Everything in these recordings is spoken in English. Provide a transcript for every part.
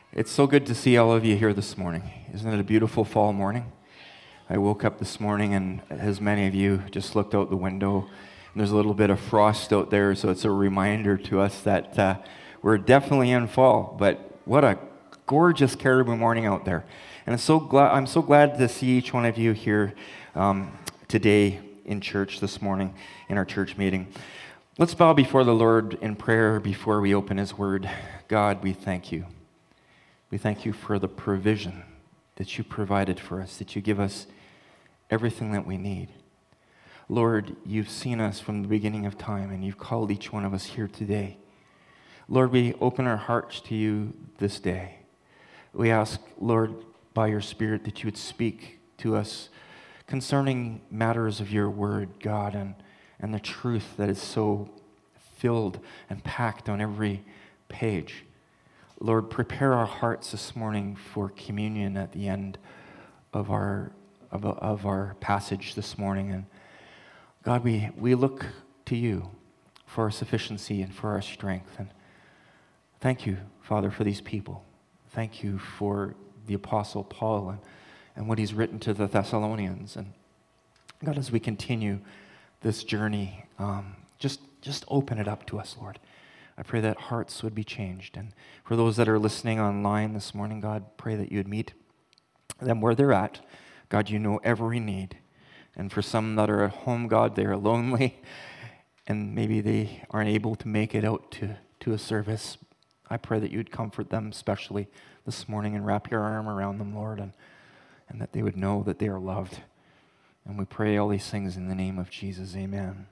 It's so good to see all of you here this morning. Isn't it a beautiful fall morning? I woke up this morning and as many of you just looked out the window and there's a little bit of frost out there, so it's a reminder to us that we're definitely in fall, but what a gorgeous Caribou morning out there. And I'm so glad to see each one of you here today in church this morning in our church meeting. Let's bow before the Lord in prayer before we open His Word. God, we thank you. We thank you for the provision that you provided for us, that you give us everything that we need. Lord, you've seen us from the beginning of time, and you've called each one of us here today. Lord, we open our hearts to you this day. We ask, Lord, by your Spirit, that you would speak to us concerning matters of your word, God, and the truth that is so filled and packed on every page. Lord, prepare our hearts this morning for communion at the end of our passage this morning. And God, we look to you for our sufficiency and for our strength. And thank you, Father, for these people. Thank you for the Apostle Paul and what he's written to the Thessalonians. And God, as we continue this journey, just open it up to us, Lord. I pray that hearts would be changed. And for those that are listening online this morning, God, pray that you would meet them where they're at. God, you know every need. And for some that are at home, God, they are lonely, and maybe they aren't able to make it out to a service. I pray that you would comfort them especially this morning and wrap your arm around them, Lord, and that they would know that they are loved. And we pray all these things in the name of Jesus. Amen.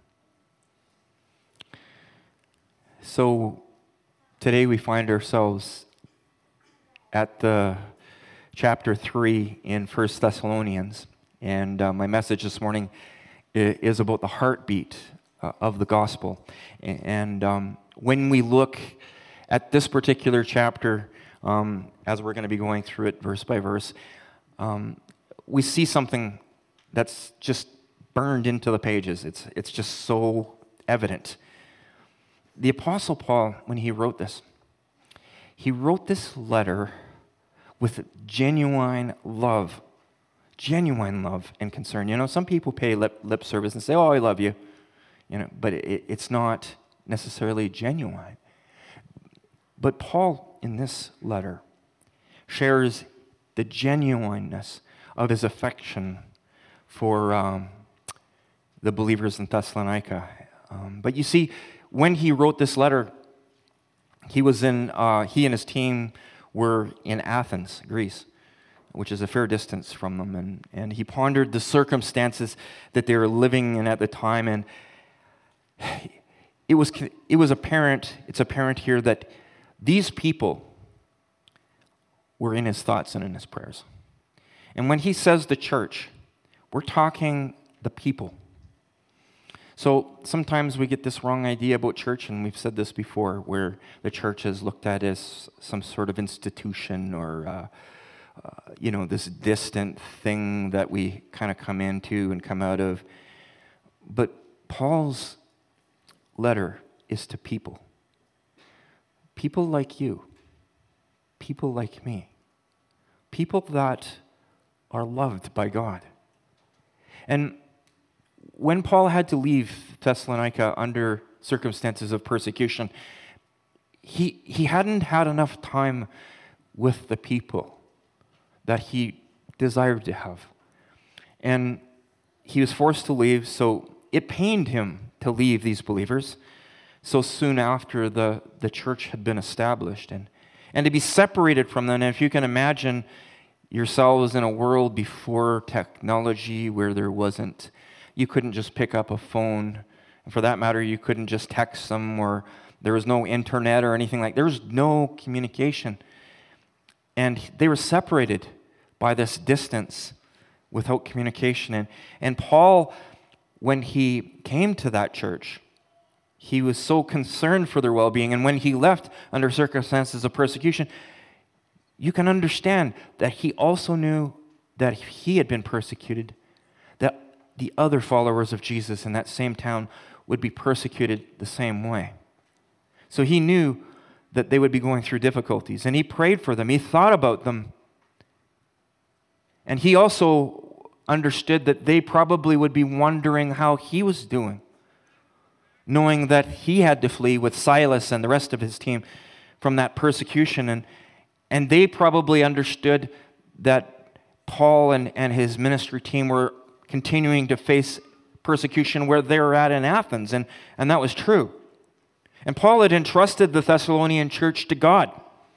So today we find ourselves at the chapter 3 in 1 Thessalonians, and my message this morning is about the heartbeat of the gospel. And when we look at this particular chapter, as we're going to be going through it verse by verse, we see something that's just burned into the pages. It's just so evident. The Apostle Paul, when he wrote this letter with genuine love and concern. You know, some people pay lip service and say, "Oh, I love you," but it's not necessarily genuine. But Paul, in this letter, shares the genuineness of his affection for the believers in Thessalonica. But you see, when he wrote this letter, he and his team were in Athens, Greece, which is a fair distance from them, and he pondered the circumstances that they were living in at the time, and it's apparent here that these people were in his thoughts and in his prayers. And when he says the church, we're talking the people. So sometimes we get this wrong idea about church, and we've said this before, where the church is looked at as some sort of institution or, this distant thing that we kind of come into and come out of. But Paul's letter is to people. People like you. People like me. People that are loved by God. And when Paul had to leave Thessalonica under circumstances of persecution, he hadn't had enough time with the people that he desired to have. And he was forced to leave, so it pained him to leave these believers so soon after the church had been established. And to be separated from them, and if you can imagine yourselves in a world before technology where you couldn't just pick up a phone. And for that matter, you couldn't just text them, or there was no internet or anything like that. There was no communication. And they were separated by this distance without communication. And Paul, when he came to that church, he was so concerned for their well-being. And when he left under circumstances of persecution, you can understand that he also knew that he had been persecuted, that the other followers of Jesus in that same town would be persecuted the same way. So he knew that they would be going through difficulties. And he prayed for them. He thought about them. And he also understood that they probably would be wondering how he was doing, knowing that he had to flee with Silas and the rest of his team from that persecution. And they probably understood that Paul and his ministry team were continuing to face persecution where they were at in Athens, and that was true. And Paul had entrusted the Thessalonian church to God.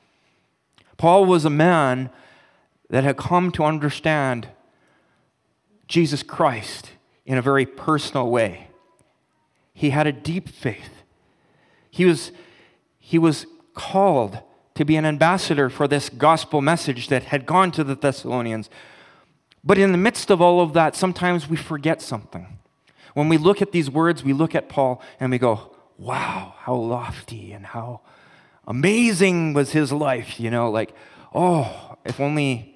Paul was a man that had come to understand Jesus Christ in a very personal way. He had a deep faith. He was called to be an ambassador for this gospel message that had gone to the Thessalonians. But in the midst of all of that, sometimes we forget something. When we look at these words, we look at Paul and we go, wow, how lofty and how amazing was his life, like, oh, if only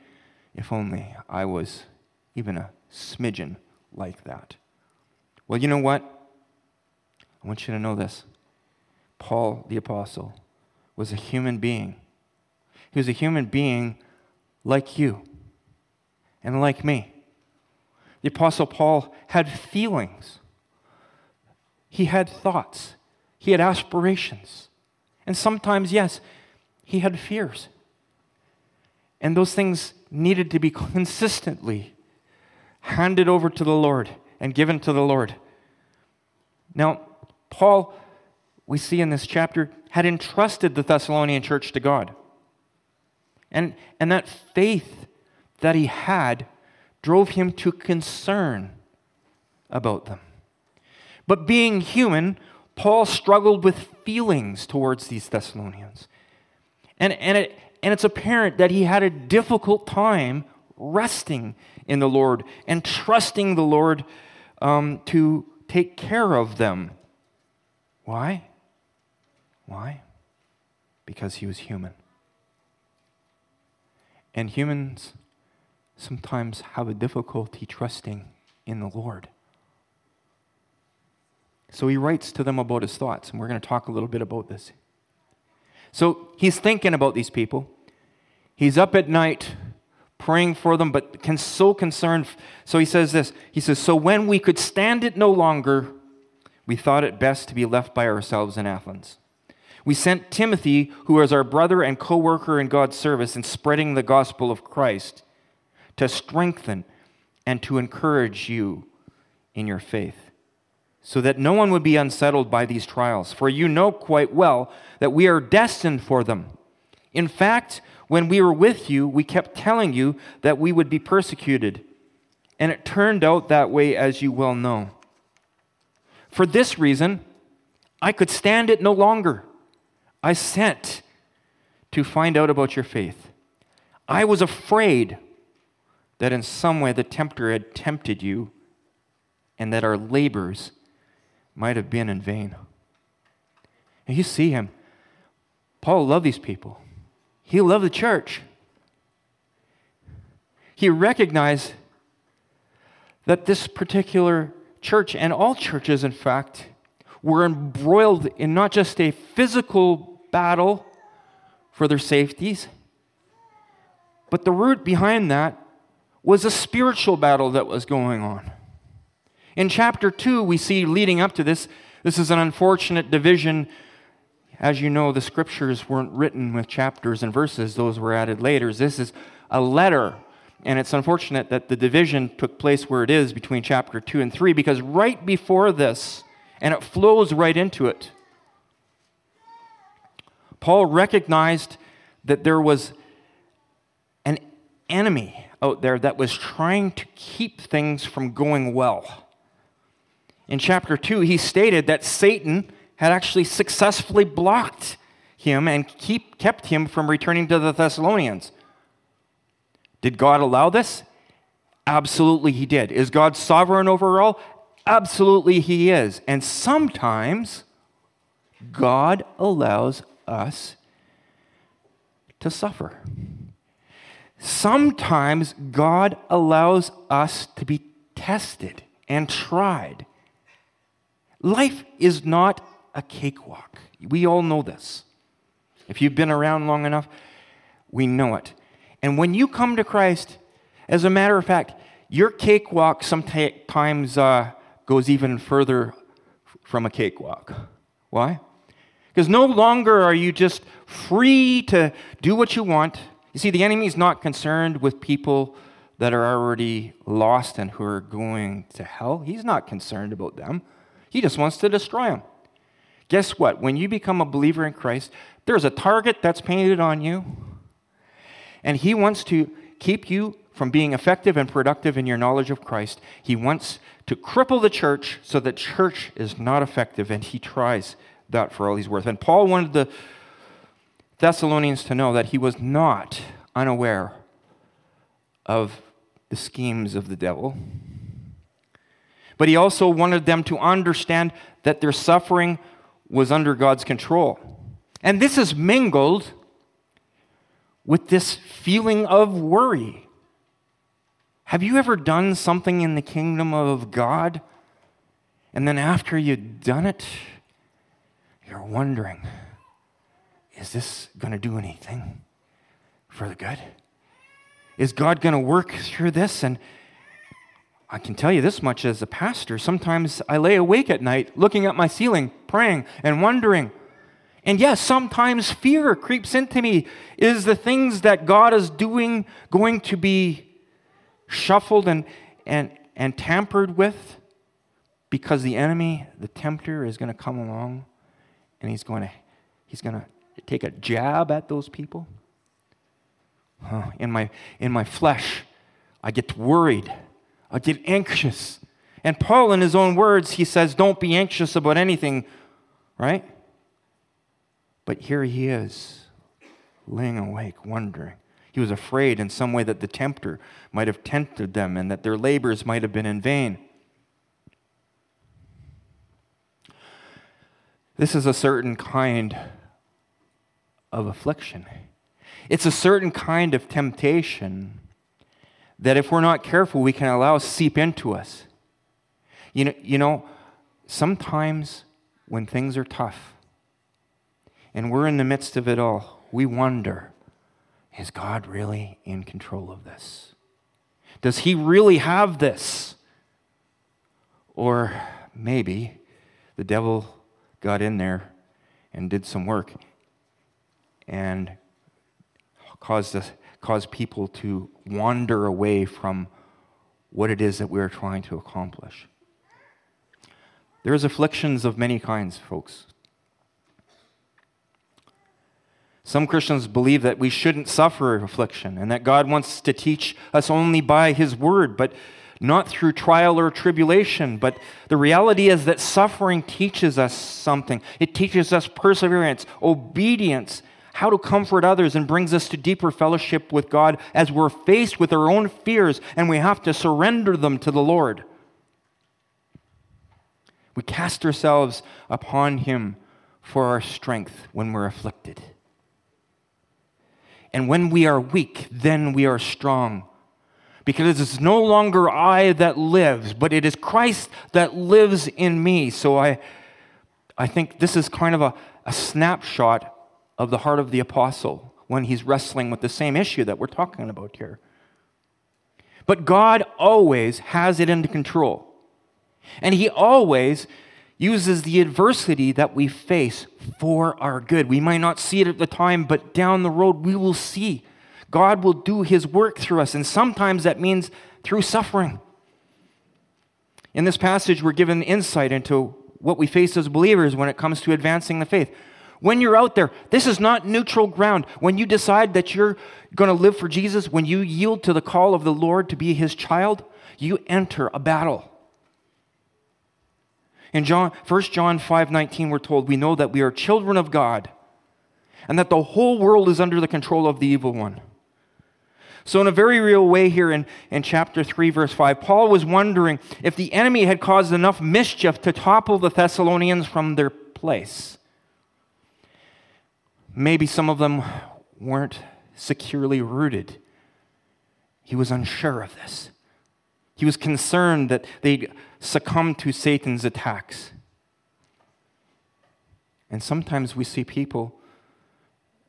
I was even a smidgen like that. Well, you know what? I want you to know this. Paul the apostle was a human being. He was a human being like you and like me. The apostle Paul had feelings. He had thoughts. He had aspirations. And sometimes, yes, he had fears. And those things needed to be consistently handed over to the Lord and given to the Lord. Now, Paul, we see in this chapter, had entrusted the Thessalonian church to God. And that faith that he had drove him to concern about them. But being human, Paul struggled with feelings towards these Thessalonians. And it's apparent that he had a difficult time resting in the Lord and trusting the Lord to take care of them. Why? Why? Because he was human. And humans sometimes have a difficulty trusting in the Lord. So he writes to them about his thoughts, and we're going to talk a little bit about this. So he's thinking about these people. He's up at night praying for them, but so concerned. So he says this. He says, so when we could stand it no longer, we thought it best to be left by ourselves in Athens. We sent Timothy, who is our brother and co-worker in God's service in spreading the gospel of Christ, to strengthen and to encourage you in your faith, so that no one would be unsettled by these trials. For you know quite well that we are destined for them. In fact, when we were with you, we kept telling you that we would be persecuted. And it turned out that way, as you well know. For this reason, I could stand it no longer. I sent to find out about your faith. I was afraid that in some way the tempter had tempted you and that our labors might have been in vain. And you see him. Paul loved these people. He loved the church. He recognized that this particular church, and all churches in fact, were embroiled in not just a physical battle for their safeties, but the root behind that was a spiritual battle that was going on. In chapter 2, we see leading up to this is an unfortunate division. As you know, the scriptures weren't written with chapters and verses. Those were added later. This is a letter, and it's unfortunate that the division took place where it is between chapter 2 and 3, because right before this, and it flows right into it, Paul recognized that there was an enemy out there that was trying to keep things from going well. In chapter 2, he stated that Satan had actually successfully blocked him and kept him from returning to the Thessalonians. Did God allow this? Absolutely he did. Is God sovereign over all? Absolutely he is. And sometimes God allows us to suffer. Sometimes God allows us to be tested and tried. Life is not a cakewalk. We all know this. If you've been around long enough, we know it. And when you come to Christ, as a matter of fact, your cakewalk sometimes goes even further from a cakewalk. Why? Because no longer are you just free to do what you want. You see, the enemy is not concerned with people that are already lost and who are going to hell. He's not concerned about them. He just wants to destroy them. Guess what? When you become a believer in Christ, there's a target that's painted on you, and he wants to keep you from being effective and productive in your knowledge of Christ. He wants to cripple the church so that church is not effective, and he tries that for all he's worth. And Paul wanted the Thessalonians to know that he was not unaware of the schemes of the devil. But he also wanted them to understand that their suffering was under God's control. And this is mingled with this feeling of worry. Have you ever done something in the kingdom of God, and then after you've done it, you're wondering, is this going to do anything for the good? Is God going to work through this? And I can tell you this much as a pastor, sometimes I lay awake at night looking at my ceiling, praying and wondering. And yes, sometimes fear creeps into me. Is the things that God is doing going to be shuffled and tampered with? Because the enemy, the tempter, is going to come along and he's going to take a jab at those people. In my flesh, I get worried. I get anxious. And Paul, in his own words, he says, don't be anxious about anything, right? But here he is, laying awake, wondering. He was afraid in some way that the tempter might have tempted them and that their labors might have been in vain. This is a certain kind of affliction. It's a certain kind of temptation that if we're not careful, we can allow seep into us. You know, sometimes when things are tough and we're in the midst of it all, we wonder, is God really in control of this? Does he really have this? Or maybe the devil got in there and did some work and caused people to wander away from what it is that we're trying to accomplish. There's afflictions of many kinds, folks. Some Christians believe that we shouldn't suffer affliction and that God wants to teach us only by his word, but not through trial or tribulation. But the reality is that suffering teaches us something. It teaches us perseverance, obedience, how to comfort others, and brings us to deeper fellowship with God as we're faced with our own fears and we have to surrender them to the Lord. We cast ourselves upon him for our strength when we're afflicted. And when we are weak, then we are strong. Because it's no longer I that lives, but it is Christ that lives in me. So I think this is kind of a snapshot of the heart of the apostle when he's wrestling with the same issue that we're talking about here. But God always has it under control. And he always uses the adversity that we face for our good. We might not see it at the time, but down the road we will see. God will do his work through us, and sometimes that means through suffering. In this passage, we're given insight into what we face as believers when it comes to advancing the faith. When you're out there, this is not neutral ground. When you decide that you're going to live for Jesus, when you yield to the call of the Lord to be his child, you enter a battle. In 1 John 5:19, we're told we know that we are children of God and that the whole world is under the control of the evil one. So in a very real way here in chapter 3, verse 5, Paul was wondering if the enemy had caused enough mischief to topple the Thessalonians from their place. Maybe some of them weren't securely rooted. He was unsure of this. He was concerned that they'd succumb to Satan's attacks. And sometimes we see people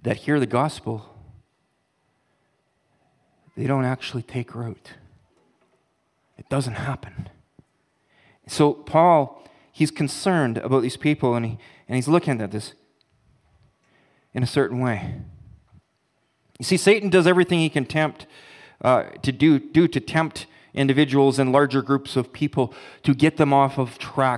that hear the gospel, they don't actually take root. It doesn't happen. So Paul, he's concerned about these people, and he's looking at this in a certain way. You see, Satan does everything he can tempt to tempt individuals and larger groups of people to get them off of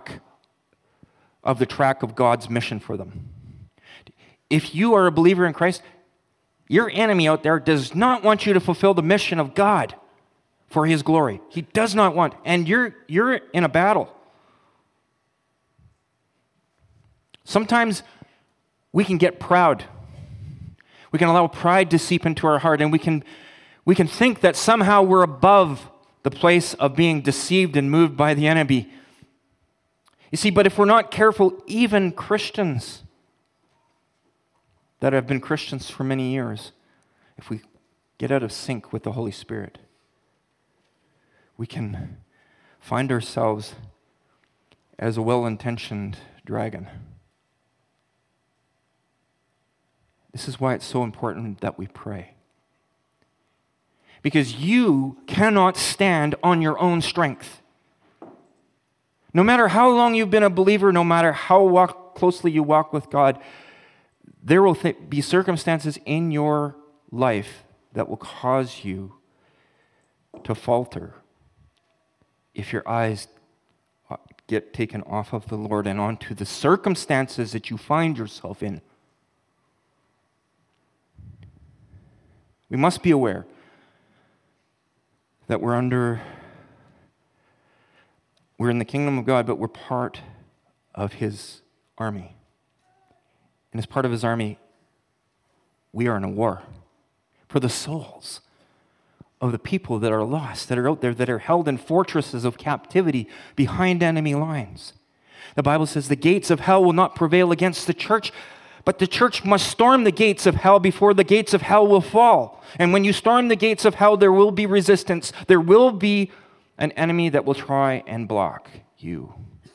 the track of God's mission for them. If you are a believer in Christ, your enemy out there does not want you to fulfill the mission of God for his glory. He does not want, and you're in a battle. Sometimes we can get proud. We can allow pride to seep into our heart, and we can think that somehow we're above the place of being deceived and moved by the enemy. You see, but if we're not careful, even Christians that have been Christians for many years, if we get out of sync with the Holy Spirit, we can find ourselves as a well-intentioned dragon. This is why it's so important that we pray. Because you cannot stand on your own strength. No matter how long you've been a believer, no matter how closely you walk with God, there will be circumstances in your life that will cause you to falter if your eyes get taken off of the Lord and onto the circumstances that you find yourself in. We must be aware that we're in the kingdom of God, but we're part of his army. And as part of his army, we are in a war for the souls of the people that are lost, that are out there, that are held in fortresses of captivity behind enemy lines. The Bible says the gates of hell will not prevail against the church, but the church must storm the gates of hell before the gates of hell will fall. And when you storm the gates of hell, there will be resistance. There will be an enemy that will try and block you.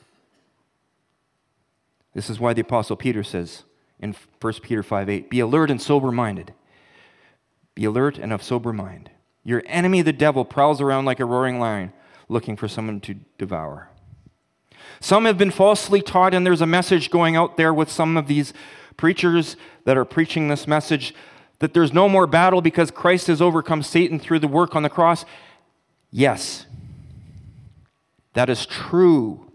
This is why the Apostle Peter says in 1 Peter 5:8, be alert and sober-minded. Be alert and of sober mind. Your enemy, the devil, prowls around like a roaring lion, looking for someone to devour. Some have been falsely taught, and there's a message going out there with some of these preachers that are preaching this message that there's no more battle because Christ has overcome Satan through the work on the cross. Yes, that is true.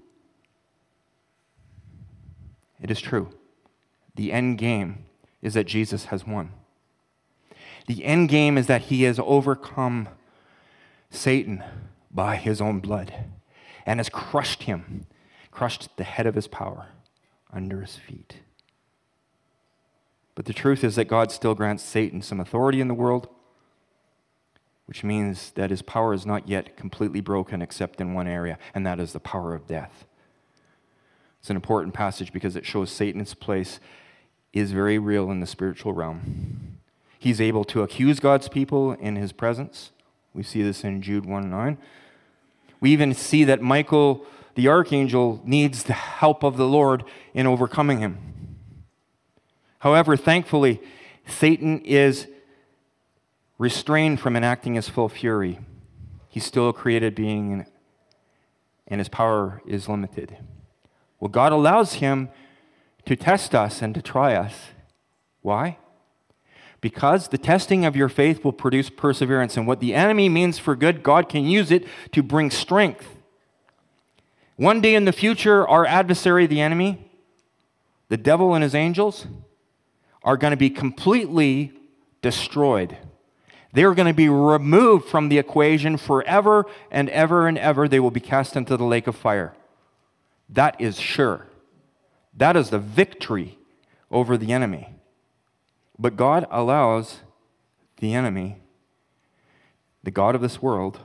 It is true. The end game is that Jesus has won. The end game is that he has overcome Satan by his own blood and has crushed him, crushed the head of his power under his feet. But the truth is that God still grants Satan some authority in the world, which means that his power is not yet completely broken except in one area, and that is the power of death. It's an important passage because it shows Satan's place is very real in the spiritual realm. He's able to accuse God's people in his presence. We see this in Jude 1:9. We even see that Michael, the archangel, needs the help of the Lord in overcoming him. However, thankfully, Satan is restrained from enacting his full fury. He's still a created being, and his power is limited. Well, God allows him to test us and to try us. Why? Because the testing of your faith will produce perseverance, and what the enemy means for good, God can use it to bring strength. One day in the future, our adversary, the enemy, the devil and his angels, are going to be completely destroyed. They are going to be removed from the equation forever and ever and ever. They will be cast into the lake of fire. That is sure. That is the victory over the enemy. But God allows the enemy, the God of this world,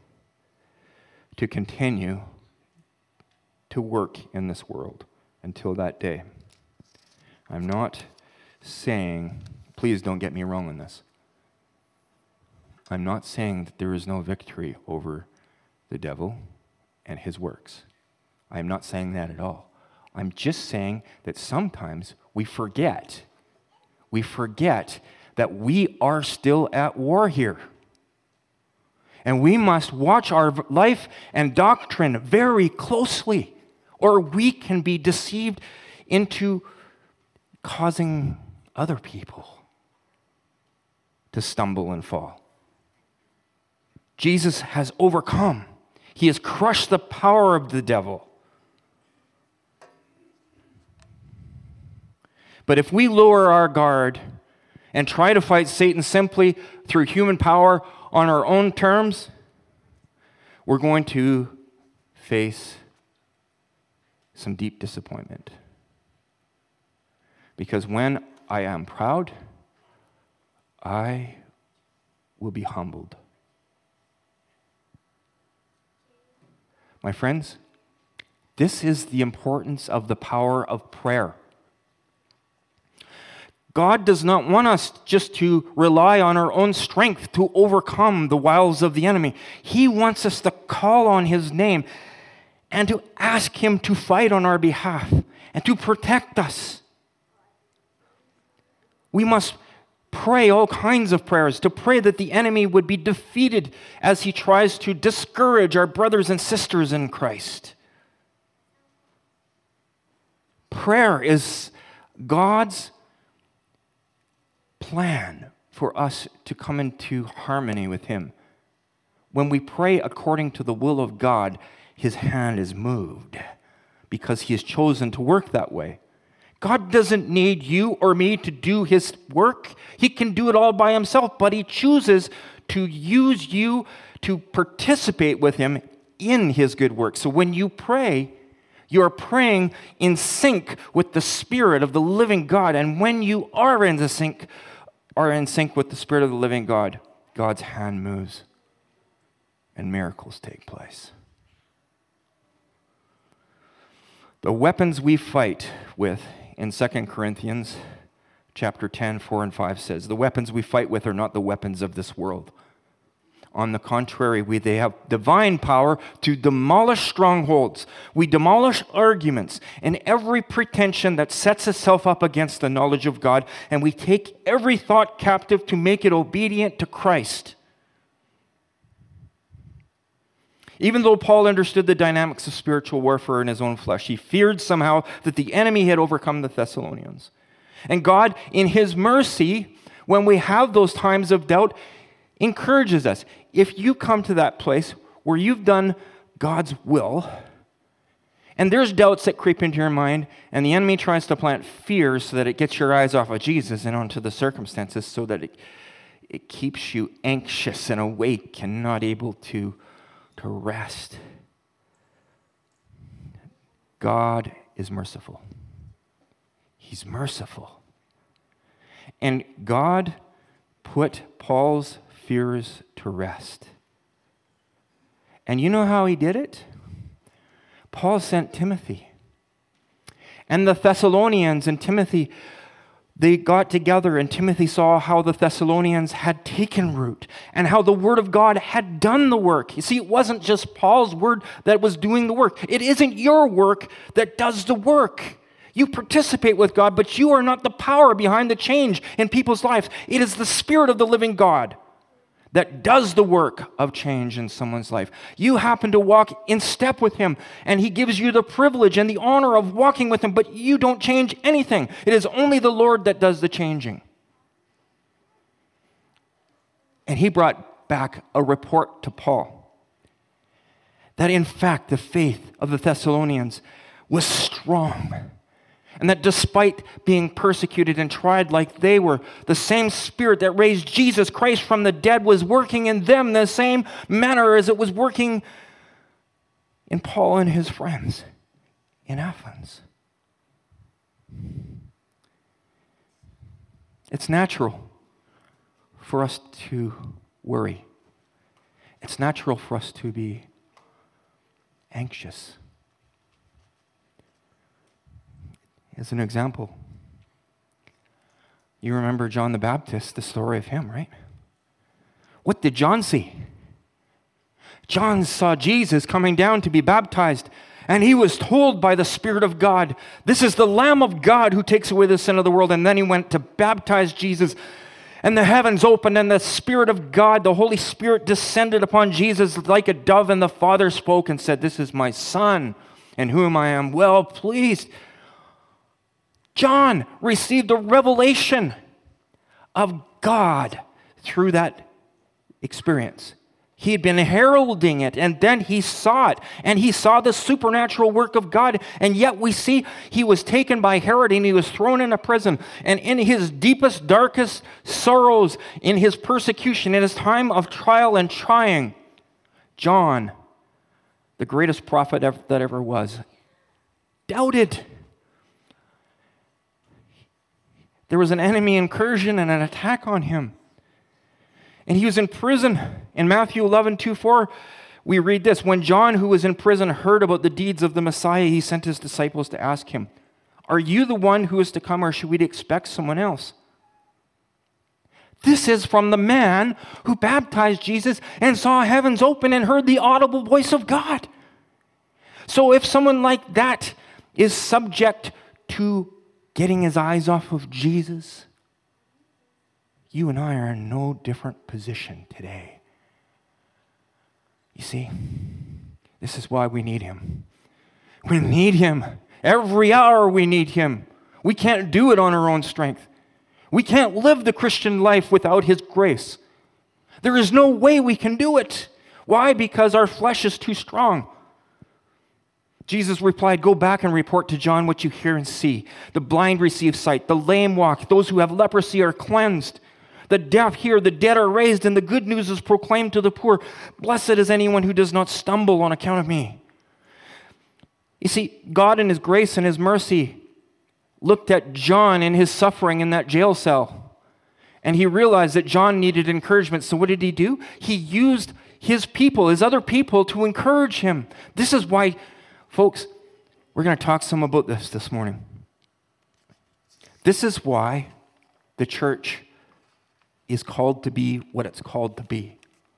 to continue to work in this world until that day. I'm not saying, please don't get me wrong on this. I'm not saying that there is no victory over the devil and his works. I'm not saying that at all. I'm just saying that sometimes we forget. we forget that we are still at war here. And we must watch our life and doctrine very closely, or we can be deceived into causing other people to stumble and fall. Jesus has overcome. He has crushed the power of the devil. But if we lower our guard and try to fight Satan simply through human power on our own terms, we're going to face some deep disappointment. Because when I am proud, I will be humbled. My friends, this is the importance of the power of prayer. God does not want us just to rely on our own strength to overcome the wiles of the enemy. He wants us to call on His name and to ask Him to fight on our behalf and to protect us. We must pray all kinds of prayers, to pray that the enemy would be defeated as he tries to discourage our brothers and sisters in Christ. Prayer is God's plan for us to come into harmony with Him. When we pray according to the will of God, His hand is moved because He has chosen to work that way. God doesn't need you or me to do His work. He can do it all by Himself, but He chooses to use you to participate with Him in His good work. So when you pray, you are praying in sync with the Spirit of the living God. And when you are in sync with the Spirit of the living God, God's hand moves and miracles take place. The weapons we fight with in 2 Corinthians chapter 10, 4 and 5 says, the weapons we fight with are not the weapons of this world. On the contrary, they have divine power to demolish strongholds. We demolish arguments and every pretension that sets itself up against the knowledge of God, and we take every thought captive to make it obedient to Christ. Even though Paul understood the dynamics of spiritual warfare in his own flesh, he feared somehow that the enemy had overcome the Thessalonians. And God, in His mercy, when we have those times of doubt, encourages us. If you come to that place where you've done God's will, and there's doubts that creep into your mind, and the enemy tries to plant fear so that it gets your eyes off of Jesus and onto the circumstances so that it keeps you anxious and awake and not able to rest. God is merciful. He's merciful. And God put Paul's fears to rest. And you know how He did it? Paul sent Timothy. And the Thessalonians and Timothy, they got together, and Timothy saw how the Thessalonians had taken root and how the Word of God had done the work. You see, it wasn't just Paul's word that was doing the work. It isn't your work that does the work. You participate with God, but you are not the power behind the change in people's lives. It is the Spirit of the living God that does the work of change in someone's life. You happen to walk in step with Him, and He gives you the privilege and the honor of walking with Him, but you don't change anything. It is only the Lord that does the changing. And He brought back a report to Paul that in fact the faith of the Thessalonians was strong. And that despite being persecuted and tried like they were, the same Spirit that raised Jesus Christ from the dead was working in them the same manner as it was working in Paul and his friends in Athens. It's natural for us to worry. It's natural for us to be anxious. As an example, you remember John the Baptist, the story of him, right? What did John see? John saw Jesus coming down to be baptized, And he was told by the Spirit of God, this is the Lamb of God who takes away the sin of the world. And then he went to baptize Jesus. And the heavens opened, and the Spirit of God, the Holy Spirit, descended upon Jesus like a dove. And the Father spoke and said, this is my Son, in whom I am well pleased. John received a revelation of God through that experience. He had been heralding it, and then he saw it, and he saw the supernatural work of God, and yet we see he was taken by Herod, and he was thrown into prison, and in his deepest, darkest sorrows, in his persecution, in his time of trial and trying, John, the greatest prophet that ever was, doubted. There was an enemy incursion and an attack on him. And he was in prison. In Matthew 11:2-4, we read this. When John, who was in prison, heard about the deeds of the Messiah, he sent his disciples to ask him, are you the one who is to come, or should we expect someone else? This is from the man who baptized Jesus and saw heavens open and heard the audible voice of God. So if someone like that is subject to getting his eyes off of Jesus, you and I are in no different position today. You see, this is why we need him. We need him. Every hour we need him. We can't do it on our own strength. We can't live the Christian life without his grace. There is no way we can do it. Why? Because our flesh is too strong. Jesus replied, go back and report to John what you hear and see. The blind receive sight, the lame walk, those who have leprosy are cleansed. The deaf hear, the dead are raised, and the good news is proclaimed to the poor. Blessed is anyone who does not stumble on account of me. You see, God in his grace and his mercy looked at John in his suffering in that jail cell, and he realized that John needed encouragement. So what did he do? He used his people, his other people, to encourage him. This is why, folks, we're going to talk some about this morning. This is why the church is called to be what it's called to be.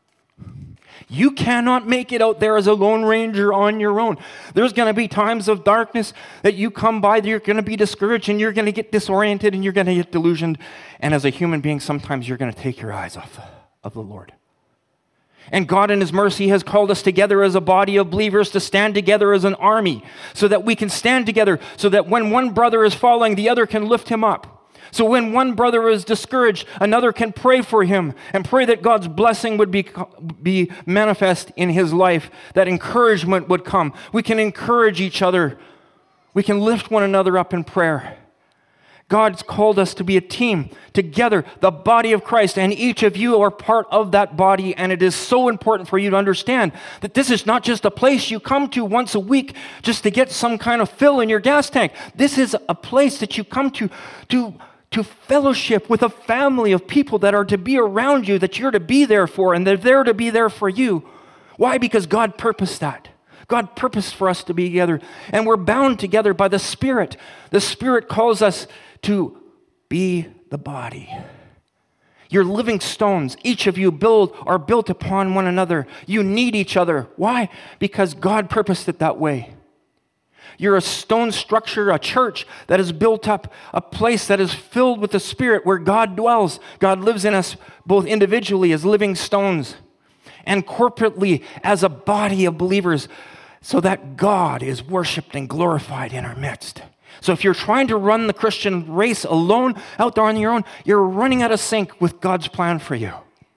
You cannot make it out there as a lone ranger on your own. There's going to be times of darkness that you come by, that you're going to be discouraged, and you're going to get disoriented, and you're going to get delusioned. And as a human being, sometimes you're going to take your eyes off of the Lord. And God in his mercy has called us together as a body of believers to stand together as an army, so that we can stand together, so that when one brother is falling, the other can lift him up. So when one brother is discouraged, another can pray for him and pray that God's blessing would be manifest in his life, that encouragement would come. We can encourage each other. We can lift one another up in prayer. God's called us to be a team together, the body of Christ, and each of you are part of that body, and it is so important for you to understand that this is not just a place you come to once a week just to get some kind of fill in your gas tank. This is a place that you come to fellowship with a family of people that are to be around you, that you're to be there for, and they're there to be there for you. Why? Because God purposed that. God purposed for us to be together, and we're bound together by the Spirit. The Spirit calls us to be the body. You're living stones. Each of you are built upon one another. You need each other. Why? Because God purposed it that way. You're a stone structure, a church that is built up, a place that is filled with the Spirit where God dwells. God lives in us both individually as living stones and corporately as a body of believers, so that God is worshiped and glorified in our midst. So if you're trying to run the Christian race alone, out there on your own, you're running out of sync with God's plan for you.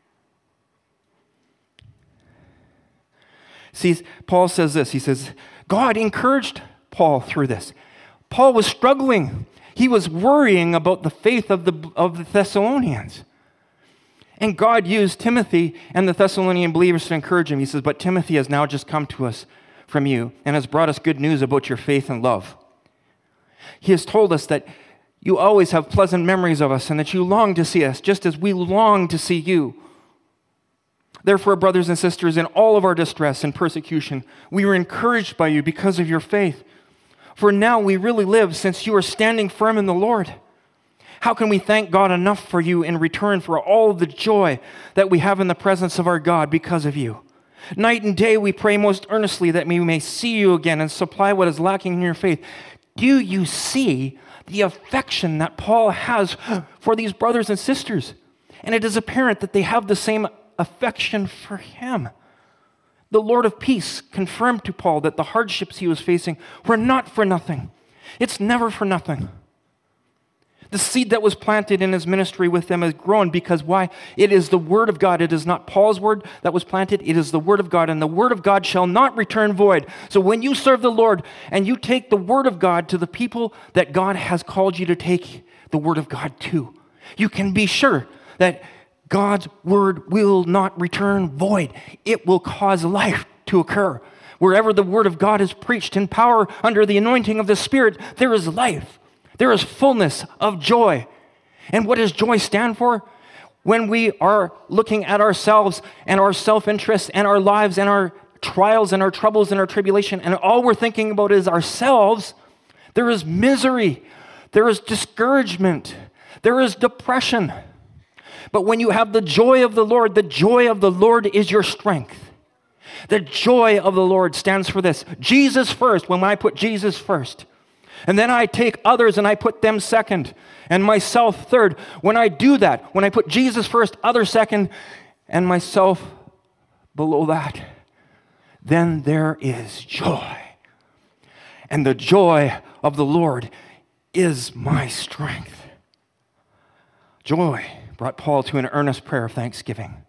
See, Paul says this. He says, God encouraged Paul through this. Paul was struggling. He was worrying about the faith of the Thessalonians. And God used Timothy and the Thessalonian believers to encourage him. He says, but Timothy has now just come to us from you and has brought us good news about your faith and love. He has told us that you always have pleasant memories of us and that you long to see us just as we long to see you. Therefore, brothers and sisters, in all of our distress and persecution, we are encouraged by you because of your faith. For now we really live since you are standing firm in the Lord. How can we thank God enough for you in return for all the joy that we have in the presence of our God because of you? Night and day we pray most earnestly that we may see you again and supply what is lacking in your faith. Do you see the affection that Paul has for these brothers and sisters? And it is apparent that they have the same affection for him. The Lord of peace confirmed to Paul that the hardships he was facing were not for nothing. It's never for nothing. The seed that was planted in his ministry with them has grown because why? It is the word of God. It is not Paul's word that was planted. It is the word of God, and the word of God shall not return void. So when you serve the Lord and you take the word of God to the people that God has called you to take the word of God to, you can be sure that God's word will not return void. It will cause life to occur. Wherever the word of God is preached in power under the anointing of the Spirit, there is life. There is fullness of joy. And what does joy stand for? When we are looking at ourselves and our self-interest and our lives and our trials and our troubles and our tribulation, and all we're thinking about is ourselves, there is misery, there is discouragement, there is depression. But when you have the joy of the Lord is your strength. The joy of the Lord stands for this. Jesus first, when I put Jesus first. And then I take others and I put them second, and myself third. When I do that, when I put Jesus first, others second, and myself below that, then there is joy. And the joy of the Lord is my strength. Joy brought Paul to an earnest prayer of thanksgiving.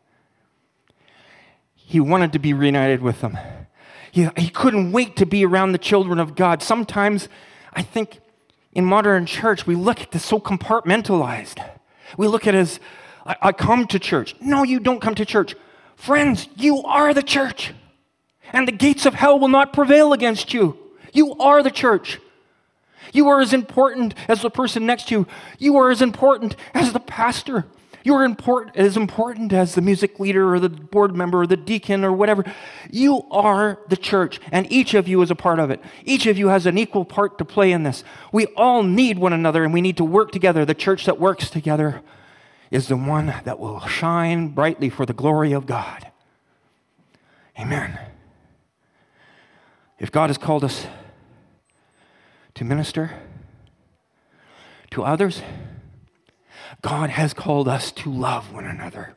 He wanted to be reunited with them. He couldn't wait to be around the children of God. Sometimes I think in modern church, we look at this so compartmentalized. We look at it as, I come to church. No, you don't come to church. Friends, you are the church. And the gates of hell will not prevail against you. You are the church. You are as important as the person next to you. You are as important as the pastor. You are as important as the music leader or the board member or the deacon or whatever. You are the church, and each of you is a part of it. Each of you has an equal part to play in this. We all need one another, and we need to work together. The church that works together is the one that will shine brightly for the glory of God. Amen. If God has called us to minister to others, God has called us to love one another.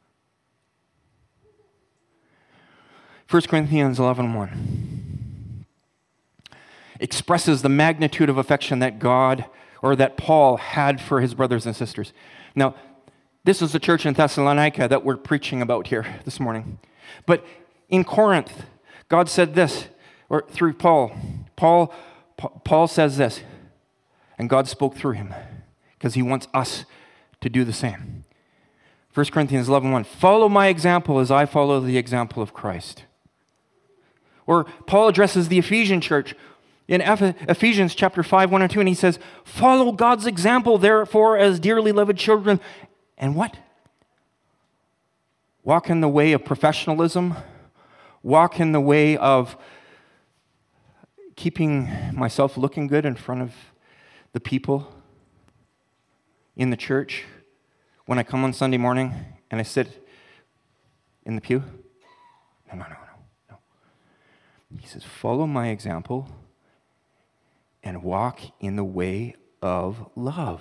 1 Corinthians 11:1 expresses the magnitude of affection that God, or that Paul had for his brothers and sisters. Now, this is the church in Thessalonica that we're preaching about here this morning. But in Corinth, God said this, or through Paul. Paul says this, and God spoke through him because he wants us to do the same. 1 Corinthians 11:1, follow my example as I follow the example of Christ. Or Paul addresses the Ephesian church in Ephesians chapter 5:1-2, and he says, follow God's example, therefore, as dearly loved children. And what? Walk in the way of professionalism. Walk in the way of keeping myself looking good in front of the people in the church when I come on Sunday morning and I sit in the pew? No. He says, follow my example and walk in the way of love.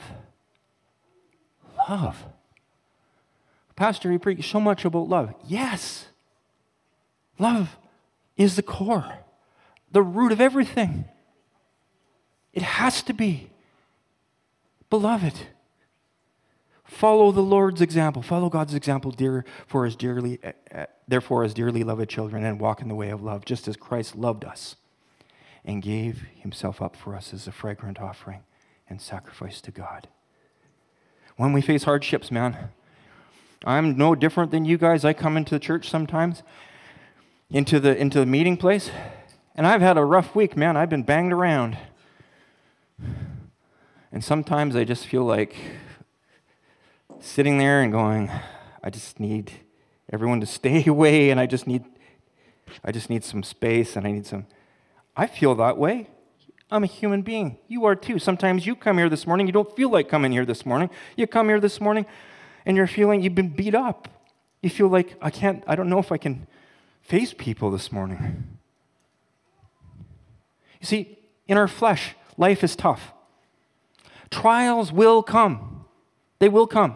Love. Pastor, you preach so much about love. Yes. Love is the core, the root of everything. It has to be. Beloved, follow the Lord's example. Follow God's example, therefore as dearly loved children, and walk in the way of love, just as Christ loved us and gave himself up for us as a fragrant offering and sacrifice to God. When we face hardships, man, I'm no different than you guys. I come into the church sometimes, into the meeting place, and I've had a rough week, man. I've been banged around. And sometimes I just feel like sitting there and going, I just need everyone to stay away, and I just need some space, and I feel that way. I'm a human being. You are too. Sometimes you come here this morning, you don't feel like coming here this morning. You come here this morning, and you've been beat up. You feel like, I don't know if I can face people this morning. You see, in our flesh, life is tough. Trials will come. They will come.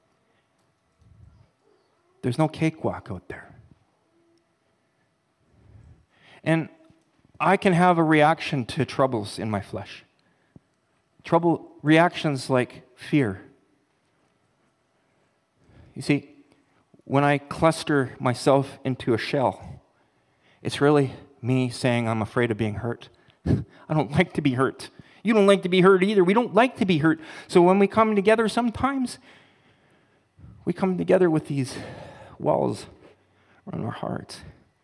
There's no cakewalk out there. And I can have a reaction to troubles in my flesh. Reactions like fear. You see, when I cluster myself into a shell, it's really me saying I'm afraid of being hurt. I don't like to be hurt. You don't like to be hurt either. We don't like to be hurt. So when we come together, sometimes we come together with these walls around our hearts.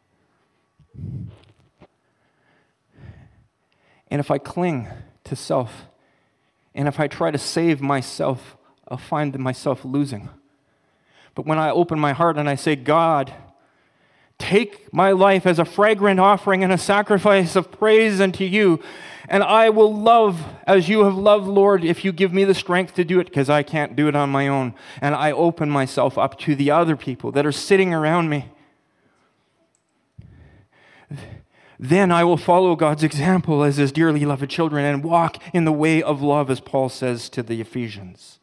And if I cling to self, and if I try to save myself, I'll find myself losing. But when I open my heart and I say, God, take my life as a fragrant offering and a sacrifice of praise unto you, and I will love as you have loved, Lord, if you give me the strength to do it, because I can't do it on my own. And I open myself up to the other people that are sitting around me. Then I will follow God's example as his dearly loved children and walk in the way of love, as Paul says to the Ephesians.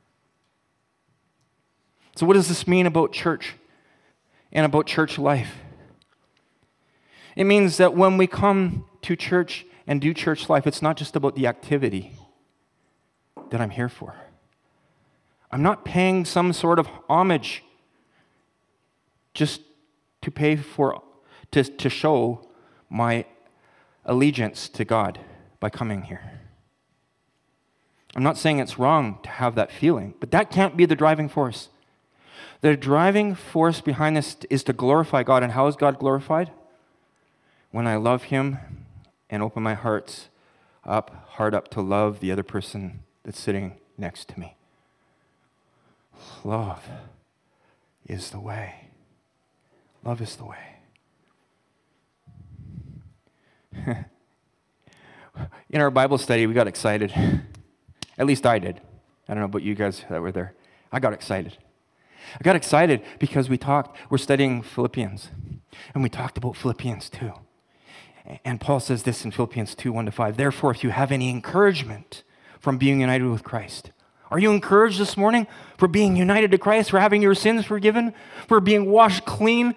So what does this mean about church and about church life? It means that when we come to church and do church life, it's not just about the activity that I'm here for. I'm not paying some sort of homage just to pay for, to show my allegiance to God by coming here. I'm not saying it's wrong to have that feeling, but that can't be the driving force. The driving force behind this is to glorify God. And how is God glorified? When I love him and open my heart up to love the other person that's sitting next to me. Love is the way. Love is the way. In our Bible study, we got excited. At least I did. I don't know about you guys that were there. I got excited. I got excited because we're studying Philippians, and we talked about Philippians 2. And Paul says this in Philippians 2, 1-5. Therefore, if you have any encouragement from being united with Christ, are you encouraged this morning for being united to Christ, for having your sins forgiven, for being washed clean,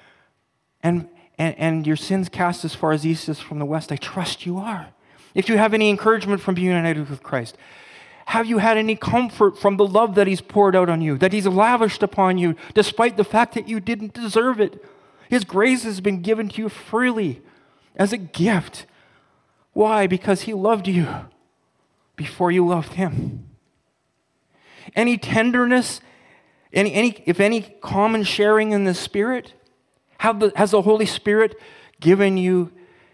and your sins cast as far as east is from the west? I trust you are. If you have any encouragement from being united with Christ, have you had any comfort from the love that he's poured out on you, that he's lavished upon you, despite the fact that you didn't deserve it? His grace has been given to you freely as a gift. Why? Because he loved you before you loved him. Any tenderness, if any common sharing in the Spirit, has the Holy Spirit given you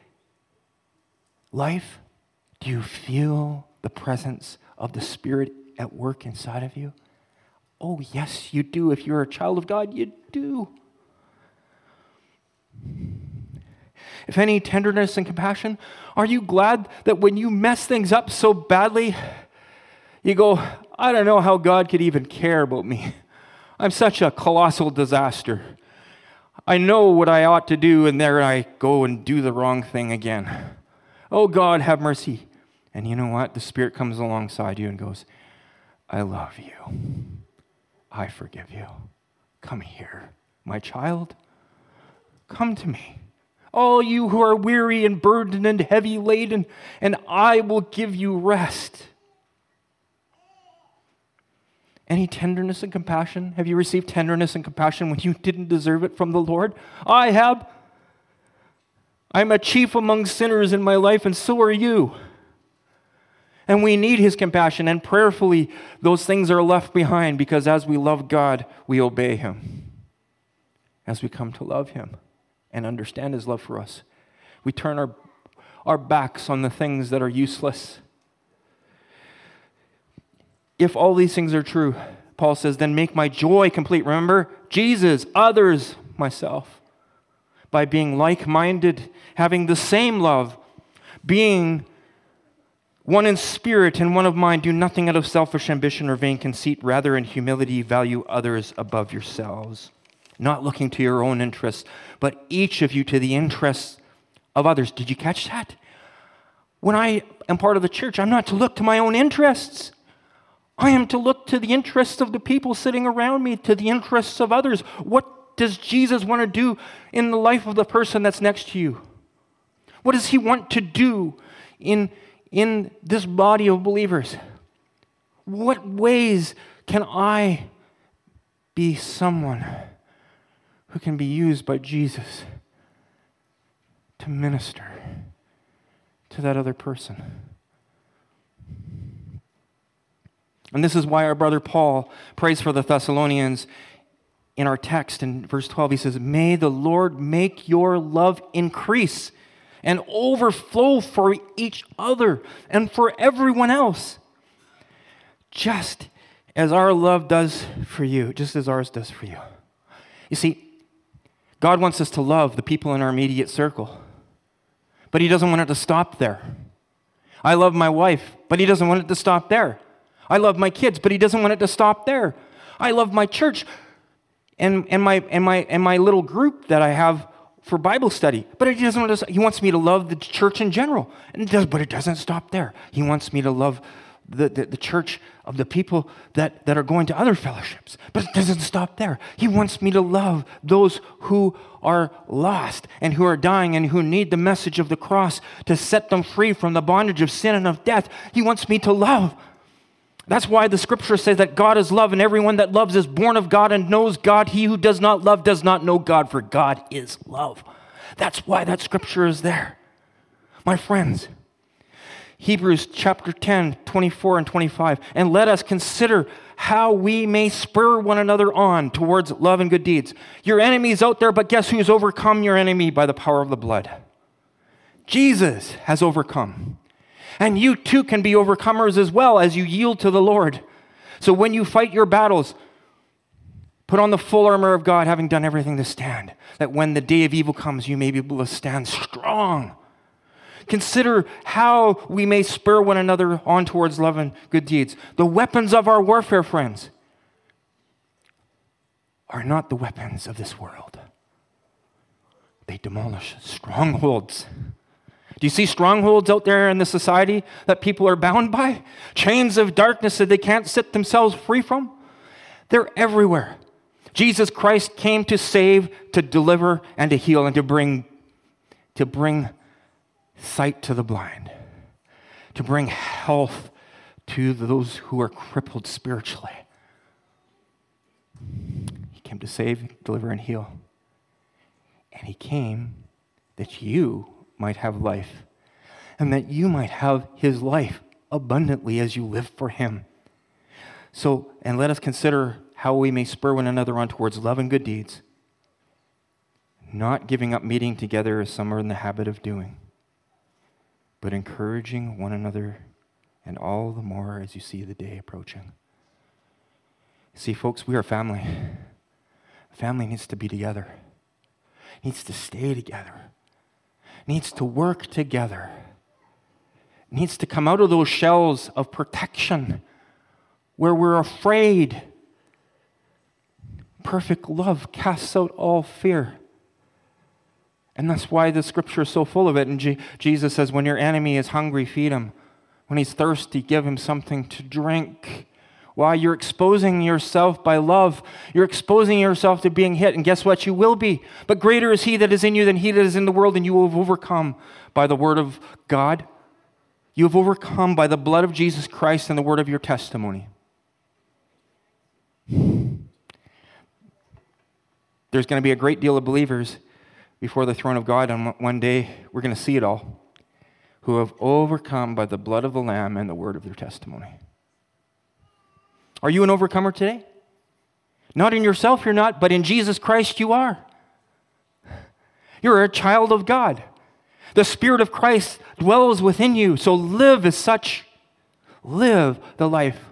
life? Do you feel the presence of the Spirit at work inside of you? Oh, yes, you do. If you're a child of God, you do. If any tenderness and compassion, are you glad that when you mess things up so badly, you go, I don't know how God could even care about me. I'm such a colossal disaster. I know what I ought to do, and there I go and do the wrong thing again. Oh, God, have mercy. And you know what? The Spirit comes alongside you and goes, I love you. I forgive you. Come here, my child. Come to me. All you who are weary and burdened and heavy laden, and I will give you rest. Any tenderness and compassion? Have you received tenderness and compassion when you didn't deserve it from the Lord? I have. I'm a chief among sinners in my life, and so are you. And we need his compassion, and prayerfully, those things are left behind, because as we love God, we obey him. As we come to love him and understand his love for us, we turn our backs on the things that are useless. If all these things are true, Paul says, then make my joy complete. Remember, Jesus, others, myself, by being like-minded, having the same love, being one in spirit and one of mind. Do nothing out of selfish ambition or vain conceit. Rather, in humility, value others above yourselves. not looking to your own interests, but each of you to the interests of others. Did you catch that? When I am part of the church, I'm not to look to my own interests. I am to look to the interests of the people sitting around me, to the interests of others. What does Jesus want to do in the life of the person that's next to you? What does he want to do in this body of believers? What ways can I be someone who can be used by Jesus to minister to that other person? And this is why our brother Paul prays for the Thessalonians in our text in verse 12. He says, "May the Lord make your love increase and overflow for each other and for everyone else, just as our love does for you," just as ours does for you. You see, God wants us to love the people in our immediate circle, but he doesn't want it to stop there. I love my wife, but he doesn't want it to stop there. I love my kids, but he doesn't want it to stop there. I love my church and my little group that I have for Bible study, but he doesn't want to. He wants me to love the church in general, but it doesn't stop there. He wants me to love the church of the people that are going to other fellowships, but it doesn't stop there. He wants me to love those who are lost and who are dying and who need the message of the cross to set them free from the bondage of sin and of death. He wants me to love. That's why the scripture says that God is love, and everyone that loves is born of God and knows God. He who does not love does not know God, for God is love. That's why that scripture is there. My friends, Hebrews chapter 10, 24 and 25, "And let us consider how we may spur one another on towards love and good deeds." Your enemy's out there, but guess who's overcome your enemy by the power of the blood? Jesus has overcome. And you too can be overcomers as well as you yield to the Lord. So when you fight your battles, put on the full armor of God, having done everything to stand, that when the day of evil comes, you may be able to stand strong. Consider how we may spur one another on towards love and good deeds. The weapons of our warfare, friends, are not the weapons of this world. They demolish strongholds. Do you see strongholds out there in the society that people are bound by? Chains of darkness that they can't set themselves free from? They're everywhere. Jesus Christ came to save, to deliver, and to heal, and to bring sight to the blind, to bring health to those who are crippled spiritually. He came to save, deliver, and heal. And he came that you might have life, and that you might have his life abundantly as you live for him. So, and let us consider how we may spur one another on towards love and good deeds, not giving up meeting together as some are in the habit of doing, but encouraging one another, and all the more as you see the day approaching. See, folks, we are family. Family needs to be together, needs to stay together, needs to work together, needs to come out of those shells of protection where we're afraid. Perfect love casts out all fear. And that's why the scripture is so full of it. And Jesus says, when your enemy is hungry, feed him. When he's thirsty, give him something to drink. While you're exposing yourself by love, you're exposing yourself to being hit. And guess what? You will be. But greater is he that is in you than he that is in the world, and you will have overcome by the word of God. You have overcome by the blood of Jesus Christ and the word of your testimony. There's going to be a great deal of believers before the throne of God, and one day we're going to see it all, who have overcome by the blood of the Lamb and the word of their testimony. Are you an overcomer today? Not in yourself, you're not, but in Jesus Christ you are. You're a child of God. The Spirit of Christ dwells within you, so live as such. Live the life.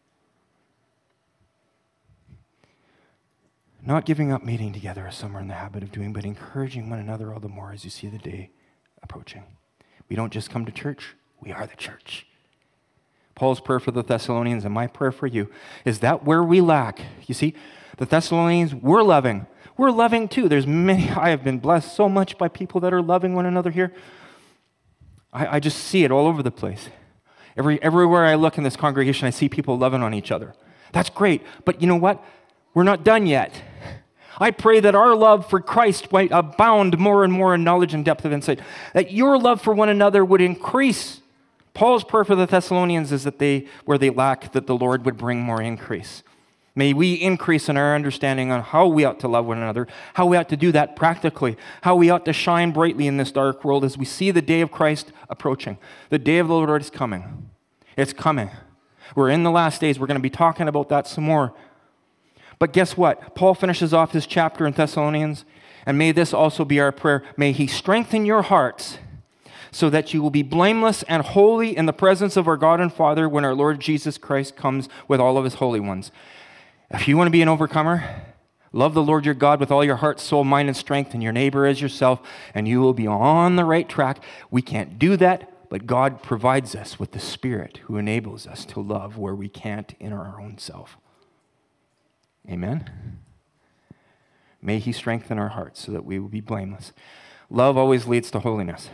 Not giving up meeting together as some are in the habit of doing, but encouraging one another all the more as you see the day approaching. We don't just come to church, we are the church. Paul's prayer for the Thessalonians and my prayer for you is that where we lack, you see, the Thessalonians were loving. We're loving too. I have been blessed so much by people that are loving one another here. I just see it all over the place. Everywhere I look in this congregation, I see people loving on each other. That's great. But you know what? We're not done yet. I pray that our love for Christ might abound more and more in knowledge and depth of insight, that your love for one another would increase. Paul's prayer for the Thessalonians is that where they lack, that the Lord would bring more increase. May we increase in our understanding on how we ought to love one another, how we ought to do that practically, how we ought to shine brightly in this dark world as we see the day of Christ approaching. The day of the Lord is coming. It's coming. We're in the last days. We're going to be talking about that some more. But guess what? Paul finishes off his chapter in Thessalonians, and may this also be our prayer. May he strengthen your hearts so that you will be blameless and holy in the presence of our God and Father when our Lord Jesus Christ comes with all of his holy ones. If you want to be an overcomer, love the Lord your God with all your heart, soul, mind, and strength, and your neighbor as yourself, and you will be on the right track. We can't do that, but God provides us with the Spirit who enables us to love where we can't in our own self. Amen? May he strengthen our hearts so that we will be blameless. Love always leads to holiness.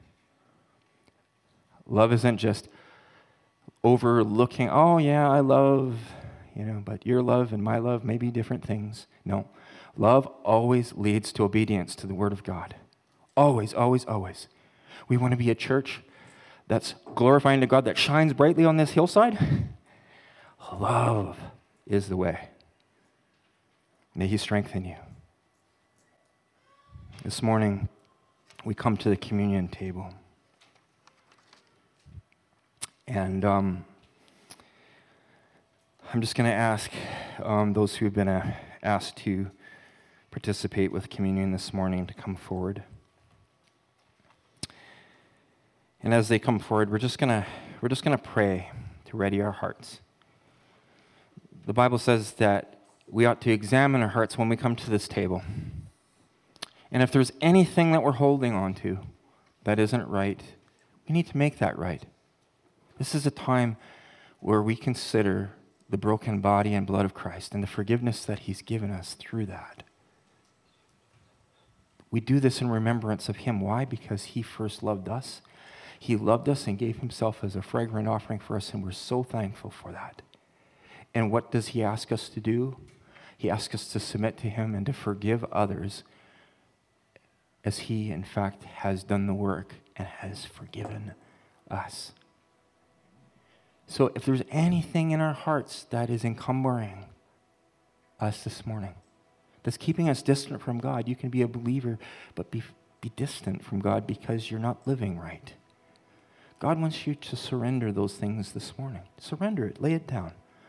Love isn't just overlooking, oh yeah, I love, but your love and my love may be different things. No. Love always leads to obedience to the Word of God. Always, always, always. We want to be a church that's glorifying to God, that shines brightly on this hillside. Love is the way. May he strengthen you. This morning, we come to the communion table. And I'm just going to ask those who have been asked to participate with communion this morning to come forward. And as they come forward, we're just going to pray to ready our hearts. The Bible says that we ought to examine our hearts when we come to this table. And if there's anything that we're holding on to that isn't right, we need to make that right. This is a time where we consider the broken body and blood of Christ and the forgiveness that he's given us through that. We do this in remembrance of him. Why? Because he first loved us. He loved us and gave himself as a fragrant offering for us, and we're so thankful for that. And what does he ask us to do? He asks us to submit to him and to forgive others as he, in fact, has done the work and has forgiven us. So if there's anything in our hearts that is encumbering us this morning, that's keeping us distant from God, you can be a believer, but be distant from God because you're not living right. God wants you to surrender those things this morning. Surrender it. Lay it down.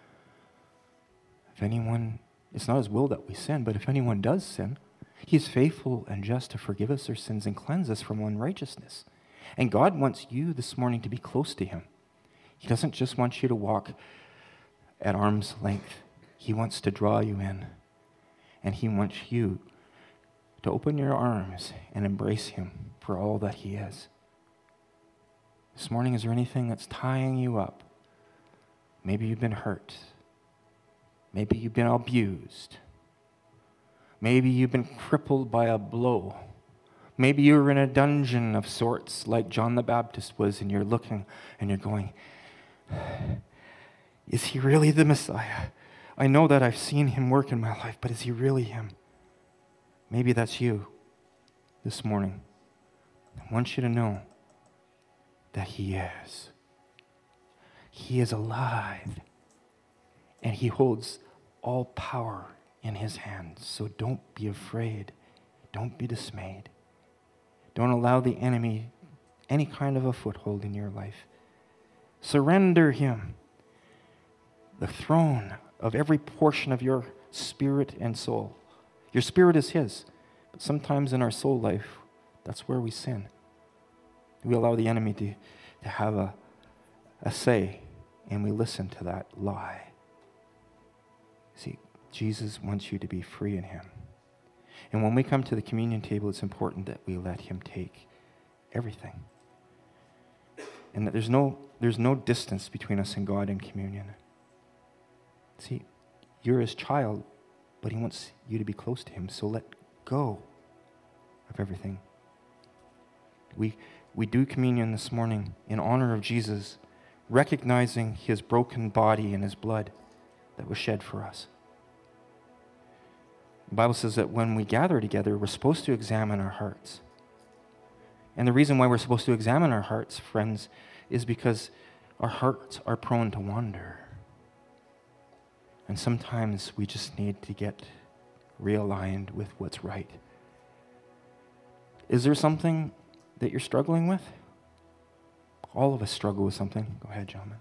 If anyone, it's not his will that we sin, but if anyone does sin, he is faithful and just to forgive us our sins and cleanse us from unrighteousness. And God wants you this morning to be close to him. He doesn't just want you to walk at arm's length. He wants to draw you in. And he wants you to open your arms and embrace him for all that he is. This morning, is there anything that's tying you up? Maybe you've been hurt. Maybe you've been abused. Maybe you've been crippled by a blow. Maybe you're in a dungeon of sorts like John the Baptist was, and you're looking and you're going, is he really the Messiah? I know that I've seen him work in my life, but is he really him? Maybe that's you this morning. I want you to know that he is. He is alive, and he holds all power in his hands. So don't be afraid. Don't be dismayed. Don't allow the enemy any kind of a foothold in your life. Surrender him the throne of every portion of your spirit and soul. Your spirit is his, but sometimes in our soul life, that's where we sin. We allow the enemy to have a say, and we listen to that lie. See, Jesus wants you to be free in him. And when we come to the communion table, it's important that we let him take everything. And that there's no distance between us and God in communion. See, you're his child, but he wants you to be close to him, so let go of everything. We do communion this morning in honor of Jesus, recognizing his broken body and his blood that was shed for us. The Bible says that when we gather together, we're supposed to examine our hearts. And the reason why we're supposed to examine our hearts, friends, is because our hearts are prone to wander. And sometimes we just need to get realigned with what's right. Is there something that you're struggling with? All of us struggle with something. Go ahead, gentlemen.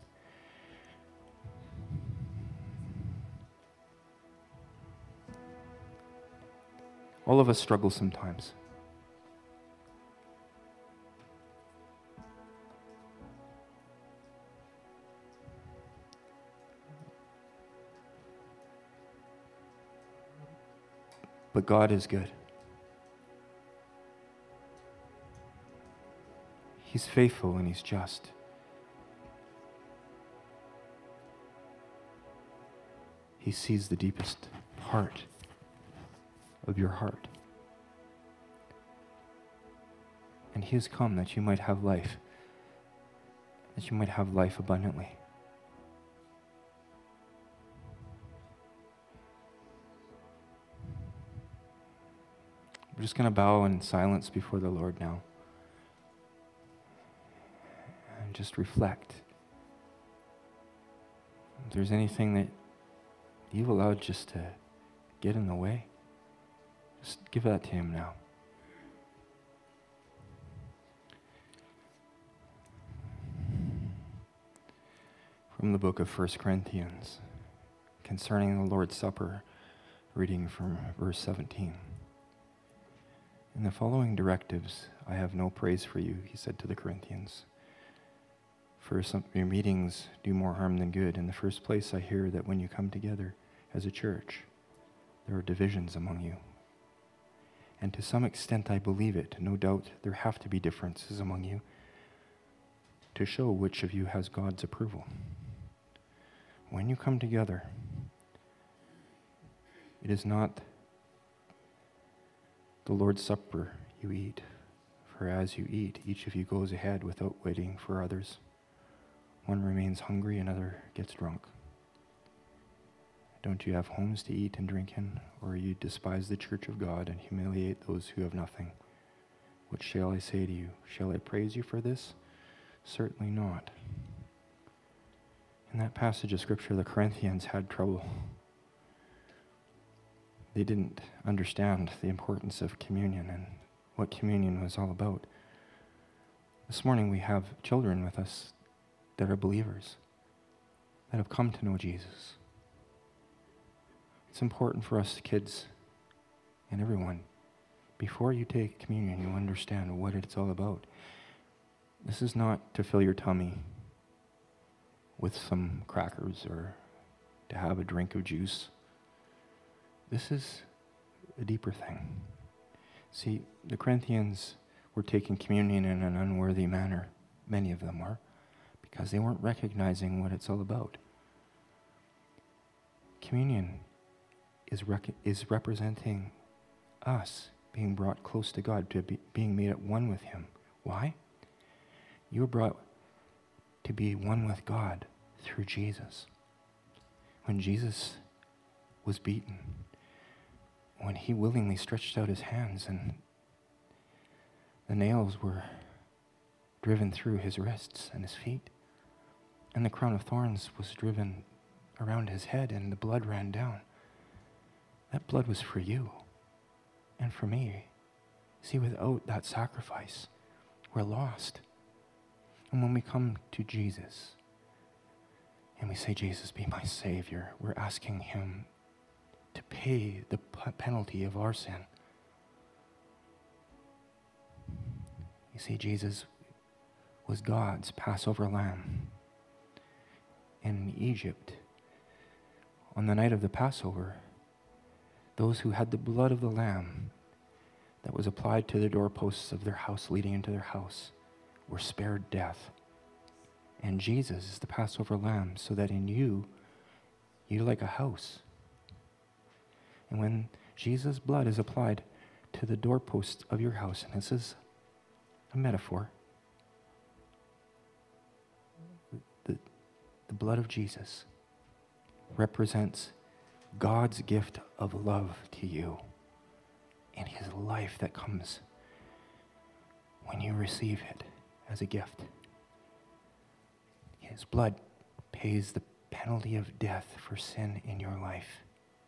All of us struggle sometimes. But God is good. He's faithful and he's just. He sees the deepest part of your heart. And he has come that you might have life, that you might have life abundantly. We're just going to bow in silence before the Lord now. And just reflect. If there's anything that you've allowed just to get in the way, just give that to him now. From the book of 1 Corinthians, concerning the Lord's Supper, reading from verse 17. In the following directives, I have no praise for you, he said to the Corinthians. For your meetings do more harm than good. In the first place, I hear that when you come together as a church, there are divisions among you. And to some extent, I believe it. No doubt there have to be differences among you to show which of you has God's approval. When you come together, it is not the Lord's Supper you eat, for as you eat, each of you goes ahead without waiting for others. One remains hungry, another gets drunk. Don't you have homes to eat and drink in, or you despise the church of God and humiliate those who have nothing? What shall I say to you? Shall I praise you for this? Certainly not. In that passage of Scripture, the Corinthians had trouble. They didn't understand the importance of communion and what communion was all about. This morning we have children with us that are believers, that have come to know Jesus. It's important for us, kids, and everyone, before you take communion, you understand what it's all about. This is not to fill your tummy with some crackers or to have a drink of juice. This is a deeper thing. See, the Corinthians were taking communion in an unworthy manner. Many of them were, because they weren't recognizing what it's all about. Communion is representing us being brought close to God, to being made at one with him. Why? You were brought to be one with God through Jesus. When Jesus was beaten, when he willingly stretched out his hands and the nails were driven through his wrists and his feet, and the crown of thorns was driven around his head and the blood ran down, that blood was for you and for me. See, without that sacrifice, we're lost. And when we come to Jesus and we say, Jesus, be my Savior, we're asking him to pay the penalty of our sin. You see, Jesus was God's Passover lamb. And in Egypt, on the night of the Passover, those who had the blood of the lamb that was applied to the doorposts of their house leading into their house were spared death. And Jesus is the Passover lamb, so that in you, you're like a house. And when Jesus' blood is applied to the doorpost of your house, and this is a metaphor, the blood of Jesus represents God's gift of love to you and his life that comes when you receive it as a gift. His blood pays the penalty of death for sin in your life.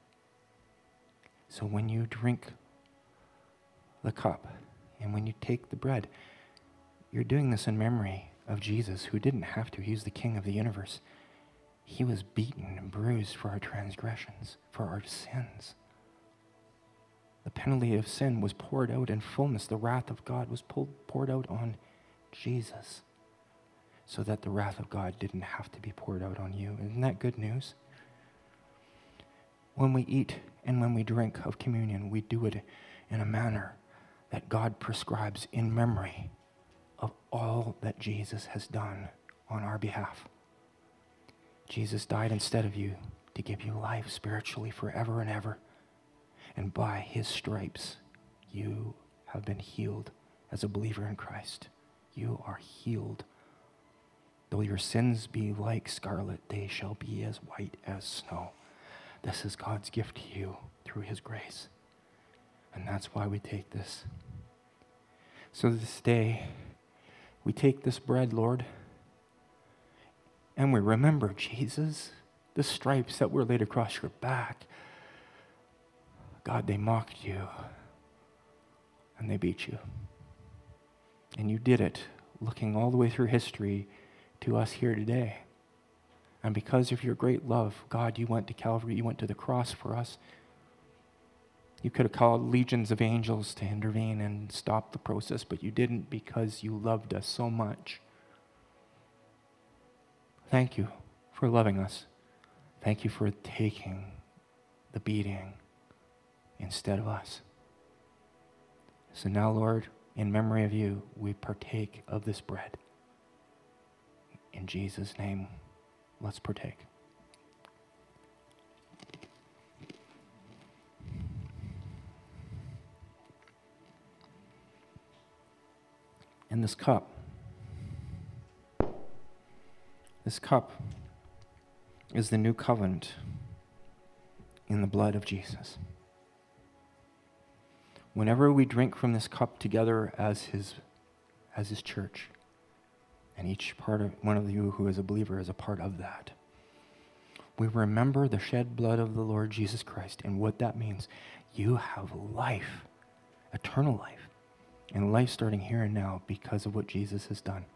So when you drink the cup and when you take the bread, you're doing this in memory of Jesus, who didn't have to. He's the King of the universe. He was beaten and bruised for our transgressions, for our sins. The penalty of sin was poured out in fullness. The wrath of God was poured out on Jesus, so that the wrath of God didn't have to be poured out on you. Isn't that good news? When we eat and when we drink of communion, we do it in a manner that God prescribes in memory of all that Jesus has done on our behalf. Jesus died instead of you to give you life spiritually forever and ever. And by his stripes, you have been healed as a believer in Christ. You are healed. Though your sins be like scarlet, they shall be as white as snow. This is God's gift to you through his grace. And that's why we take this. So this day, we take this bread, Lord, and we remember, Jesus, the stripes that were laid across your back. God, they mocked you, and they beat you. And you did it, looking all the way through history to us here today. And because of your great love, God, you went to Calvary, you went to the cross for us. You could have called legions of angels to intervene and stop the process, but you didn't, because you loved us so much. Thank you for loving us. Thank you for taking the beating instead of us. So now, Lord, in memory of you, we partake of this bread. In Jesus' name, let's partake. And this cup is the new covenant in the blood of Jesus. Whenever we drink from this cup together as his church, and each part of one of you who is a believer is a part of that, we remember the shed blood of the Lord Jesus Christ and what that means. You have life, eternal life, and life starting here and now because of what Jesus has done.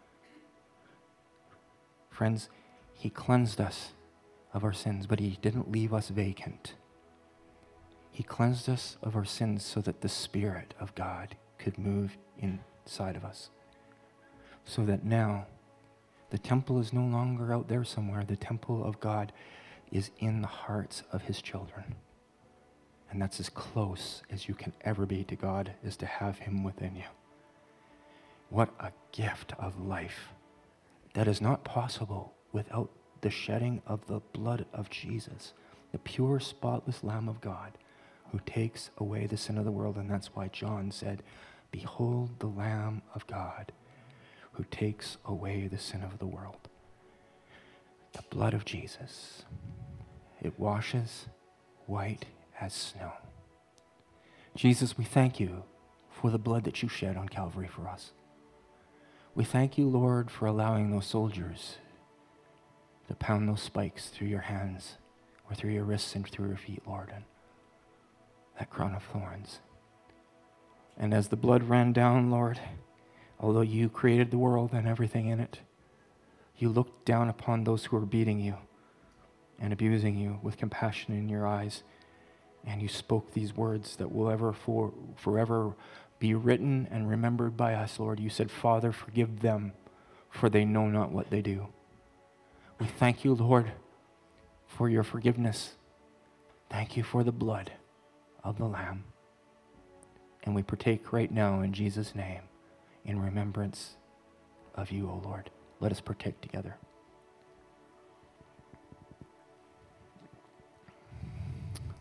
Friends, he cleansed us of our sins, but he didn't leave us vacant. He cleansed us of our sins so that the Spirit of God could move inside of us. So that now the temple is no longer out there somewhere. The temple of God is in the hearts of his children. And that's as close as you can ever be to God, is to have him within you. What a gift of life that is not possible without the shedding of the blood of Jesus, the pure, spotless Lamb of God, who takes away the sin of the world. And that's why John said, "Behold the Lamb of God, who takes away the sin of the world." The blood of Jesus, it washes white as snow. Jesus, we thank you for the blood that you shed on Calvary for us. We thank you, Lord, for allowing those soldiers to pound those spikes through your hands or through your wrists and through your feet, Lord, and that crown of thorns. And as the blood ran down, Lord, although you created the world and everything in it, you looked down upon those who were beating you and abusing you with compassion in your eyes, and you spoke these words that will forever be written and remembered by us, Lord. You said, "Father, forgive them, for they know not what they do." We thank you, Lord, for your forgiveness. Thank you for the blood of the Lamb. And we partake right now in Jesus' name in remembrance of you, O Lord. Let us partake together.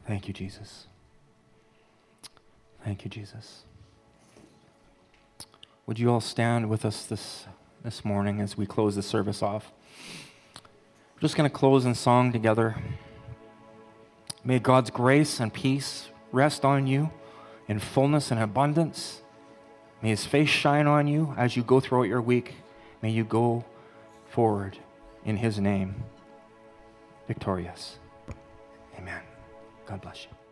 Thank you, Jesus. Thank you, Jesus. Would you all stand with us this morning as we close the service off? We're just going to close in song together. May God's grace and peace rest on you in fullness and abundance. May his face shine on you as you go throughout your week. May you go forward in his name, victorious. Amen. God bless you.